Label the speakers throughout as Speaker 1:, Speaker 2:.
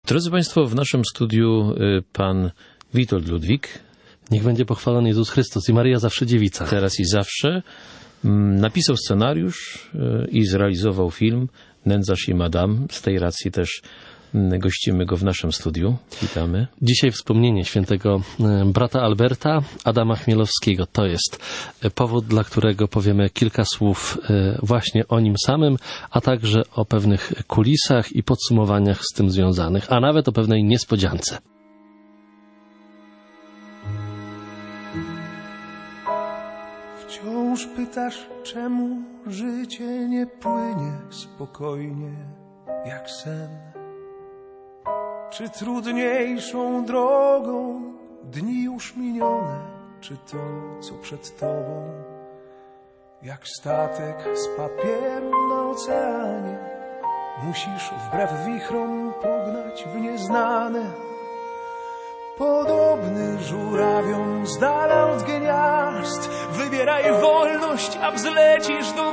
Speaker 1: Drodzy Państwo, w naszym studiu pan Witold Ludwik.
Speaker 2: Niech będzie pochwalony Jezus Chrystus i Maryja zawsze dziewica.
Speaker 1: Teraz i zawsze. Napisał scenariusz i zrealizował film Nędzarz i Madame. Z tej racji też gościmy go w naszym studiu. Witamy.
Speaker 2: Dzisiaj wspomnienie świętego brata Alberta, Adama Chmielowskiego. To jest powód, dla którego powiemy kilka słów właśnie o nim samym, a także o pewnych kulisach i podsumowaniach z tym związanych, a nawet o pewnej niespodziance.
Speaker 3: Wciąż pytasz, czemu życie nie płynie spokojnie jak sen? Czy trudniejszą drogą dni już minione, czy to, co przed tobą? Jak statek z papieru na oceanie, musisz wbrew wichrom pognać w nieznane. Podobny żurawiom z dala od gniazd, wybieraj wolność, a wzlecisz do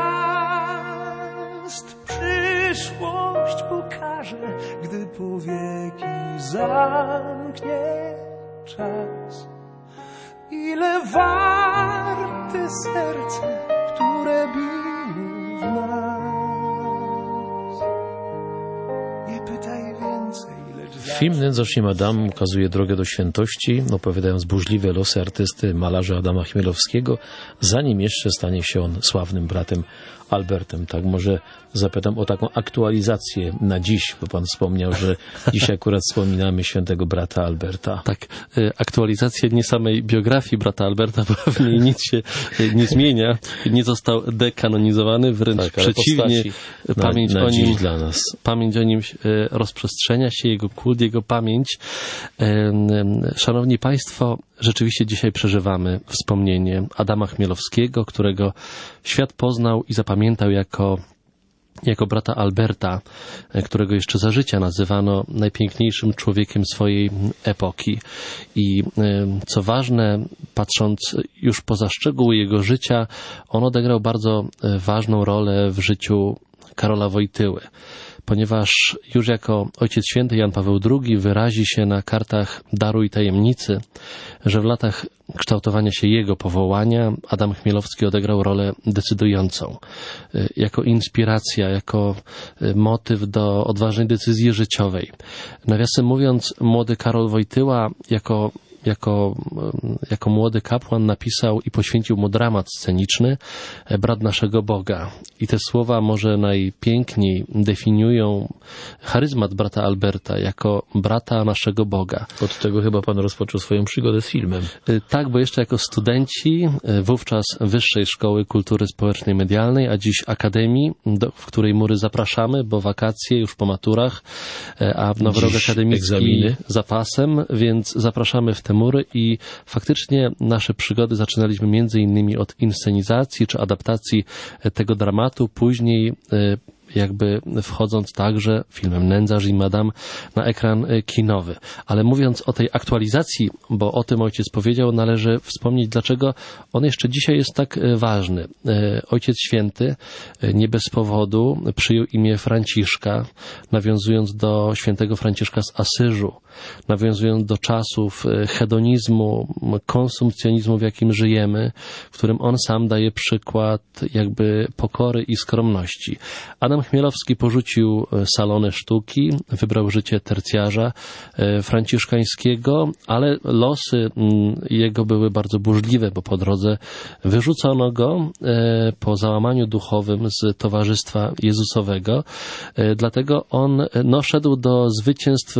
Speaker 3: gwiazd. Przyszłość pokaże, gdy powieki zamknie czas. Ile warte serce, które biło w nas. Nie pytaj więcej.
Speaker 1: Film Nędzarz i Madame ukazuje drogę do świętości, opowiadając burzliwe losy artysty, malarza Adama Chmielowskiego, zanim jeszcze stanie się on sławnym bratem Albertem. Tak, może zapytam o taką aktualizację na dziś, bo pan wspomniał, że dziś akurat wspominamy świętego brata Alberta.
Speaker 2: Tak, aktualizację nie samej biografii brata Alberta, bo w niej nic się nie zmienia. Nie został dekanonizowany, wręcz tak, przeciwnie. Pamięć o nim rozprzestrzenia się, jego kult, jego pamięć. Szanowni Państwo, rzeczywiście dzisiaj przeżywamy wspomnienie Adama Chmielowskiego, którego świat poznał i zapamiętał jako brata Alberta, którego jeszcze za życia nazywano najpiękniejszym człowiekiem swojej epoki. I co ważne, patrząc już poza szczegóły jego życia, on odegrał bardzo ważną rolę w życiu Karola Wojtyły, ponieważ już jako Ojciec Święty Jan Paweł II wyrazi się na kartach Daru i Tajemnicy, że w latach kształtowania się jego powołania Adam Chmielowski odegrał rolę decydującą. Jako inspiracja, jako motyw do odważnej decyzji życiowej. Nawiasem mówiąc, młody Karol Wojtyła jako młody kapłan napisał i poświęcił mu dramat sceniczny Brat naszego Boga. I te słowa może najpiękniej definiują charyzmat brata Alberta jako brata naszego Boga.
Speaker 1: Od tego chyba pan rozpoczął swoją przygodę z filmem.
Speaker 2: Tak, bo jeszcze jako studenci wówczas Wyższej Szkoły Kultury Społecznej Medialnej, a dziś Akademii, w której mury zapraszamy, bo wakacje już po maturach, a w nowy rok akademicki egzaminy za pasem, więc zapraszamy w te mury i faktycznie nasze przygody zaczynaliśmy między innymi od inscenizacji czy adaptacji tego dramatu, później jakby wchodząc także filmem Nędzarz i Madame na ekran kinowy. Ale mówiąc o tej aktualizacji, bo o tym ojciec powiedział, należy wspomnieć, dlaczego on jeszcze dzisiaj jest tak ważny. Ojciec Święty nie bez powodu przyjął imię Franciszka, nawiązując do świętego Franciszka z Asyżu, nawiązując do czasów hedonizmu, konsumpcjonizmu, w jakim żyjemy, w którym on sam daje przykład jakby pokory i skromności. Adam Chmielowski porzucił salony sztuki, wybrał życie tercjarza franciszkańskiego, ale losy jego były bardzo burzliwe, bo po drodze wyrzucono go po załamaniu duchowym z Towarzystwa Jezusowego. Dlatego on szedł do zwycięstw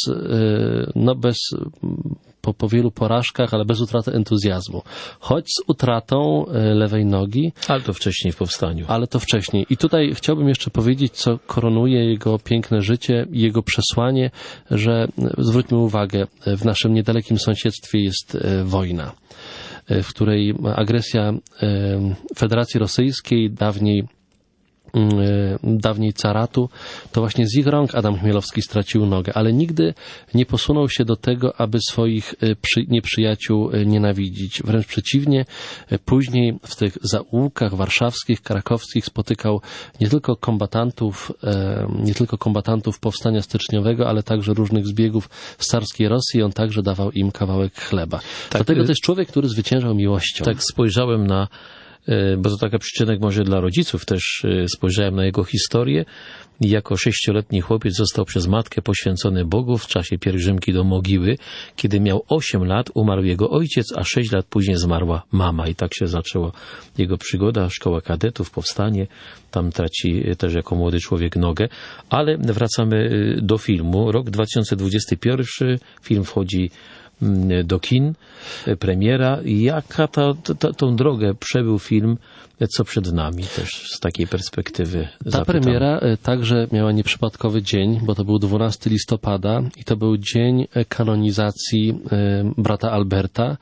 Speaker 2: po wielu porażkach, ale bez utraty entuzjazmu. Choć z utratą lewej nogi.
Speaker 1: Ale to wcześniej w powstaniu.
Speaker 2: Ale to wcześniej. I tutaj chciałbym jeszcze powiedzieć, co koronuje jego piękne życie i jego przesłanie, że zwróćmy uwagę, w naszym niedalekim sąsiedztwie jest wojna, w której agresja Federacji Rosyjskiej, dawniej dawniej caratu, to właśnie z ich rąk Adam Chmielowski stracił nogę, ale nigdy nie posunął się do tego, aby swoich nieprzyjaciół nienawidzić. Wręcz przeciwnie, później w tych zaułkach warszawskich, krakowskich spotykał nie tylko kombatantów powstania styczniowego, ale także różnych zbiegów z carskiej Rosji. On także dawał im kawałek chleba.
Speaker 1: Tak,
Speaker 2: Dlatego to jest człowiek, który zwyciężał miłością.
Speaker 1: Tak spojrzałem na, bo to taka przyczynek może dla rodziców też, spojrzałem na jego historię. Jako 6-letni chłopiec został przez matkę poświęcony Bogu w czasie pielgrzymki do mogiły. Kiedy miał 8 lat, umarł jego ojciec, a 6 lat później zmarła mama. I tak się zaczęła jego przygoda, szkoła kadetów, powstanie. Tam traci też jako młody człowiek nogę. Ale wracamy do filmu. Rok 2021, film wchodzi do kin, premiera. Jaka tą drogę przebył film, co przed nami też z takiej perspektywy?
Speaker 2: Ta premiera także miała nieprzypadkowy dzień, bo to był 12 listopada i to był dzień kanonizacji brata Alberta,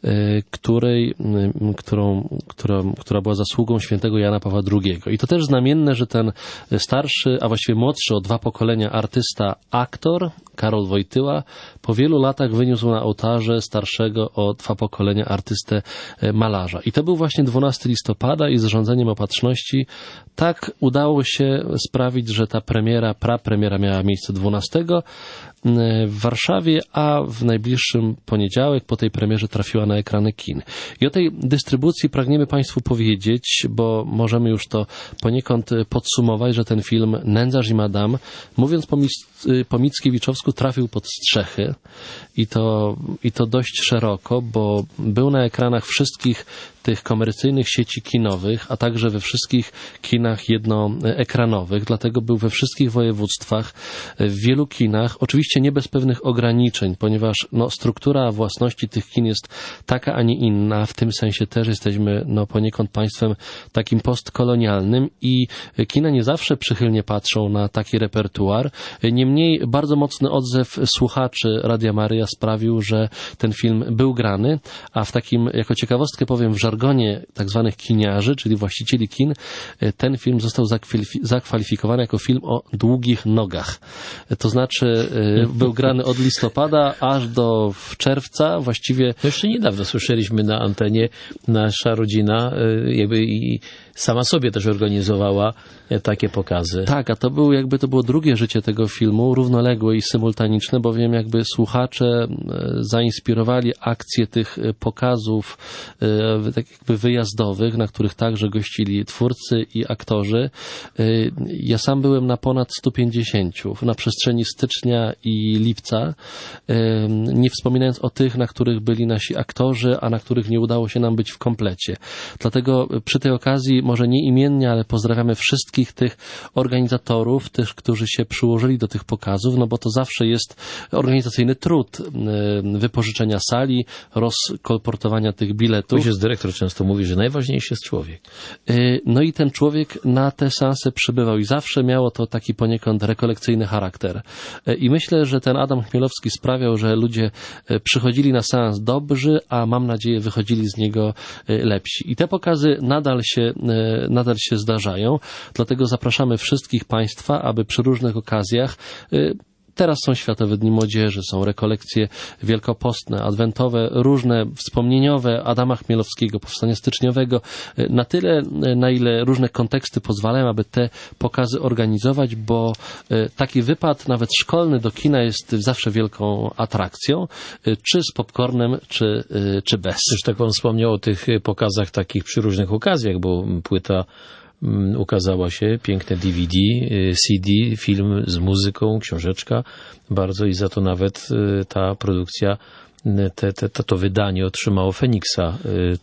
Speaker 2: która była zasługą świętego Jana Pawła II. I to też znamienne, że ten starszy, a właściwie młodszy o 2 pokolenia artysta, aktor Karol Wojtyła po wielu latach wyniósł na ołtarze starszego o 2 pokolenia artystę malarza. I to był właśnie 12 listopada i z rządzeniem opatrzności tak udało się sprawić, że ta prapremiera miała miejsce 12 w Warszawie, a w najbliższym poniedziałek po tej premierze trafiła na ekrany kin. I o tej dystrybucji pragniemy Państwu powiedzieć, bo możemy już to poniekąd podsumować, że ten film Nędzarz i Madame, mówiąc po Mickiewiczowsku, trafił pod strzechy i to dość szeroko, bo był na ekranach wszystkich tych komercyjnych sieci kinowych, a także we wszystkich kinach jednoekranowych, dlatego był we wszystkich województwach, w wielu kinach, oczywiście nie bez pewnych ograniczeń, ponieważ struktura własności tych kin jest taka, a nie inna, w tym sensie też jesteśmy poniekąd państwem takim postkolonialnym i kina nie zawsze przychylnie patrzą na taki repertuar. Niemniej bardzo mocny odzew słuchaczy Radia Maryja sprawił, że ten film był grany, a w takim, jako ciekawostkę powiem, w żargonie tak zwanych kiniarzy, czyli właścicieli kin, ten film został zakwalifikowany jako film o długich nogach. To znaczy był grany od listopada aż do czerwca właściwie.
Speaker 1: Jeszcze niedawno słyszeliśmy na antenie, nasza rodzina jakby i sama sobie też organizowała takie pokazy.
Speaker 2: Tak, a to było drugie życie tego filmu, równoległe i symultaniczne, bowiem jakby słuchacze zainspirowali akcję tych pokazów tak jakby wyjazdowych, na których także gościli twórcy i aktorzy. Ja sam byłem na ponad 150 na przestrzeni stycznia i lipca, nie wspominając o tych, na których byli nasi aktorzy, a na których nie udało się nam być w komplecie. Dlatego przy tej okazji, może nie imiennie, ale pozdrawiamy wszystkich tych organizatorów, tych, którzy się przyłożyli do tych pokazów, bo to zawsze jest organizacyjny trud wypożyczenia sali, rozkolportowania tych biletów.
Speaker 1: Ojciec dyrektor często mówi, że najważniejszy jest człowiek.
Speaker 2: No i ten człowiek na te seanse przybywał i zawsze miało to taki poniekąd rekolekcyjny charakter. I myślę, że ten Adam Chmielowski sprawiał, że ludzie przychodzili na seans dobrzy, a mam nadzieję wychodzili z niego lepsi. I te pokazy nadal się zdarzają, dlatego zapraszamy wszystkich Państwa, aby przy różnych okazjach, teraz są Światowe Dni Młodzieży, są rekolekcje wielkopostne, adwentowe, różne wspomnieniowe Adama Chmielowskiego, powstania styczniowego, na tyle, na ile różne konteksty pozwalają, aby te pokazy organizować, bo taki wypad, nawet szkolny, do kina jest zawsze wielką atrakcją, czy z popcornem, czy bez.
Speaker 1: Też tak Pan wspomniał o tych pokazach takich przy różnych okazjach, bo płyta ukazała się, piękne DVD, CD, film z muzyką, książeczka bardzo i za to nawet ta produkcja, to wydanie otrzymało Feniksa,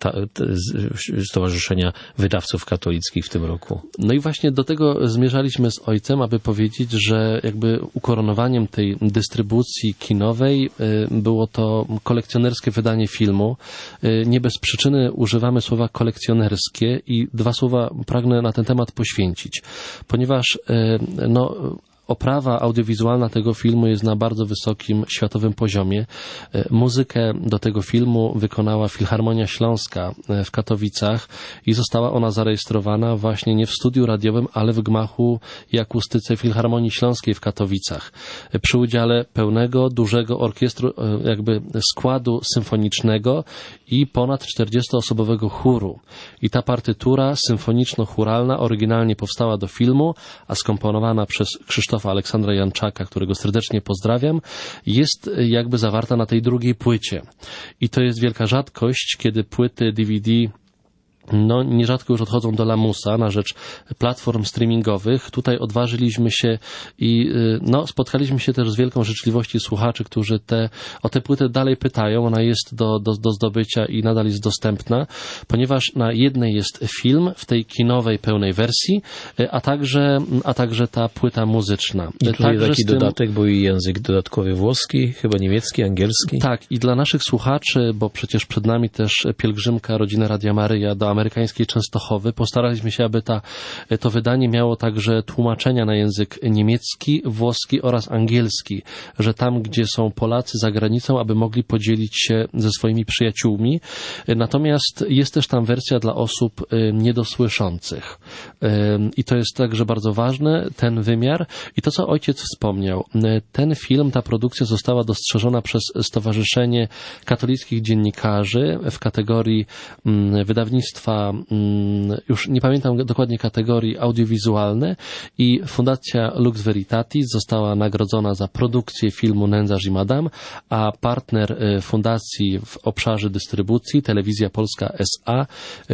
Speaker 1: Stowarzyszenia Wydawców Katolickich w tym roku.
Speaker 2: No i właśnie do tego zmierzaliśmy z ojcem, aby powiedzieć, że jakby ukoronowaniem tej dystrybucji kinowej było to kolekcjonerskie wydanie filmu. Nie bez przyczyny używamy słowa kolekcjonerskie i 2 słowa pragnę na ten temat poświęcić, ponieważ oprawa audiowizualna tego filmu jest na bardzo wysokim światowym poziomie. Muzykę do tego filmu wykonała Filharmonia Śląska w Katowicach i została ona zarejestrowana właśnie nie w studiu radiowym, ale w gmachu i akustyce Filharmonii Śląskiej w Katowicach. Przy udziale pełnego, dużego orkiestru, jakby składu symfonicznego i ponad 40-osobowego chóru. I ta partytura symfoniczno-chóralna oryginalnie powstała do filmu, a skomponowana przez Krzysztofa Aleksandra Janczaka, którego serdecznie pozdrawiam, jest jakby zawarta na tej drugiej płycie. I to jest wielka rzadkość, kiedy płyty DVD nierzadko już odchodzą do lamusa na rzecz platform streamingowych. Tutaj odważyliśmy się i spotkaliśmy się też z wielką życzliwością słuchaczy, którzy o tę płytę dalej pytają. Ona jest do zdobycia i nadal jest dostępna, ponieważ na jednej jest film w tej kinowej pełnej wersji, a także ta płyta muzyczna.
Speaker 1: I tutaj taki dodatek, bo i język dodatkowy włoski, chyba niemiecki, angielski.
Speaker 2: Tak, i dla naszych słuchaczy, bo przecież przed nami też pielgrzymka Rodziny Radia Maryja do amerykańskiej Częstochowy. Postaraliśmy się, aby to wydanie miało także tłumaczenia na język niemiecki, włoski oraz angielski, że tam, gdzie są Polacy za granicą, aby mogli podzielić się ze swoimi przyjaciółmi. Natomiast jest też tam wersja dla osób niedosłyszących. I to jest także bardzo ważne, ten wymiar. I to, co ojciec wspomniał, ten film, ta produkcja została dostrzeżona przez Stowarzyszenie Katolickich Dziennikarzy w kategorii wydawnictwa, już nie pamiętam dokładnie kategorii, audiowizualne, i Fundacja Lux Veritatis została nagrodzona za produkcję filmu Nędzarz i Madame, a partner fundacji w obszarze dystrybucji, Telewizja Polska S.A.,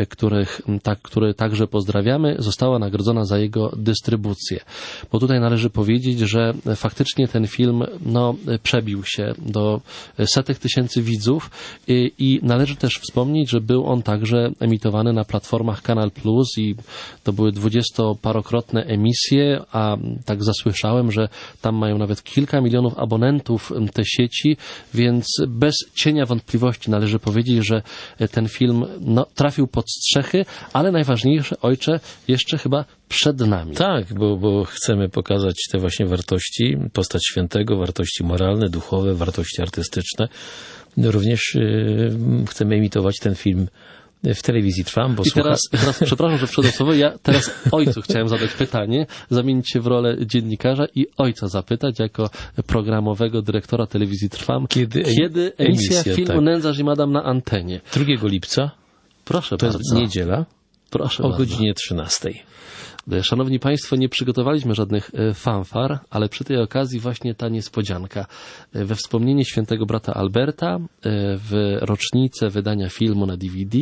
Speaker 2: który także pozdrawiamy, została nagrodzona za jego dystrybucję. Bo tutaj należy powiedzieć, że faktycznie ten film przebił się do setek tysięcy widzów i należy też wspomnieć, że był on także emitowany na platformach Kanal Plus i to były 20-parokrotne emisje, a tak zasłyszałem, że tam mają nawet kilka milionów abonentów te sieci, więc bez cienia wątpliwości należy powiedzieć, że ten film trafił pod strzechy, ale najważniejsze, ojcze, jeszcze chyba przed nami.
Speaker 1: Tak, bo chcemy pokazać te właśnie wartości, postać świętego, wartości moralne, duchowe, wartości artystyczne. Również chcemy emitować ten film w telewizji Trwam, bo
Speaker 2: teraz przepraszam, że wszedłem słowo, ja teraz ojcu chciałem zadać pytanie, zamienić się w rolę dziennikarza i ojca zapytać jako programowego dyrektora telewizji Trwam, kiedy emisja filmu Nędzarz i Madame na antenie?
Speaker 1: 2 lipca.
Speaker 2: Proszę
Speaker 1: to
Speaker 2: bardzo.
Speaker 1: Jest niedziela.
Speaker 2: Proszę
Speaker 1: o
Speaker 2: bardzo.
Speaker 1: godzinie 13.
Speaker 2: Szanowni Państwo, nie przygotowaliśmy żadnych fanfar, ale przy tej okazji właśnie ta niespodzianka. We wspomnienie świętego brata Alberta, w rocznicę wydania filmu na DVD,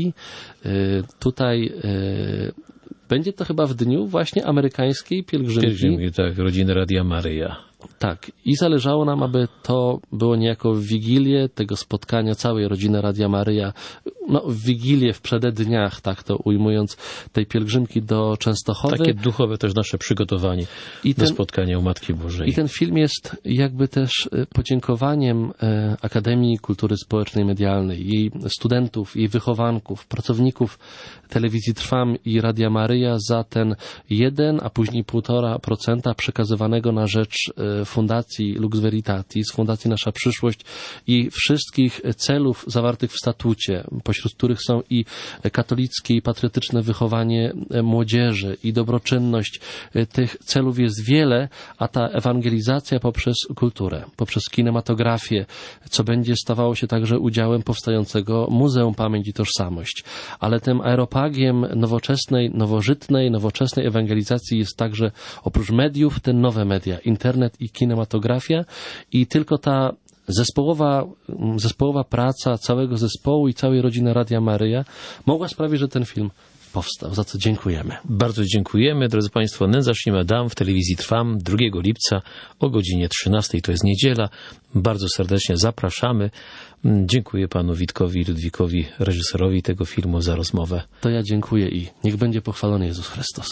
Speaker 2: tutaj będzie to chyba w dniu właśnie amerykańskiej pielgrzymki.
Speaker 1: Tak, Rodziny Radia Maryja.
Speaker 2: Tak, i zależało nam, aby to było niejako w Wigilię tego spotkania całej Rodziny Radia Maryja, w Wigilię, w przededniach, tak to ujmując, tej pielgrzymki do Częstochowy.
Speaker 1: Takie duchowe też nasze przygotowanie do spotkania u Matki Bożej.
Speaker 2: I ten film jest jakby też podziękowaniem Akademii Kultury Społecznej Medialnej, jej studentów, jej wychowanków, pracowników Telewizji Trwam i Radia Maryja za ten 1, a później 1,5% przekazywanego na rzecz Fundacji Lux Veritatis, Fundacji Nasza Przyszłość i wszystkich celów zawartych w statucie, pośród których są i katolickie i patriotyczne wychowanie młodzieży i dobroczynność. Tych celów jest wiele, a ta ewangelizacja poprzez kulturę, poprzez kinematografię, co będzie stawało się także udziałem powstającego Muzeum Pamięć i Tożsamość. Ale tym aeropagiem nowoczesnej ewangelizacji jest także oprócz mediów te nowe media, internet i kinematografia, i tylko ta zespołowa praca całego zespołu i całej rodziny Radia Maryja mogła sprawić, że ten film powstał, za co dziękujemy.
Speaker 1: Bardzo dziękujemy, drodzy Państwo. Nędzarz i Madame w telewizji Trwam 2 lipca o godzinie 13. To jest niedziela. Bardzo serdecznie zapraszamy. Dziękuję panu Witkowi Ludwikowi, reżyserowi tego filmu, za rozmowę.
Speaker 2: To ja dziękuję i niech będzie pochwalony Jezus Chrystus.